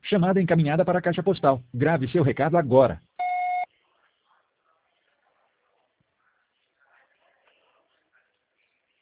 Chamada encaminhada para a caixa postal. Grave seu recado agora.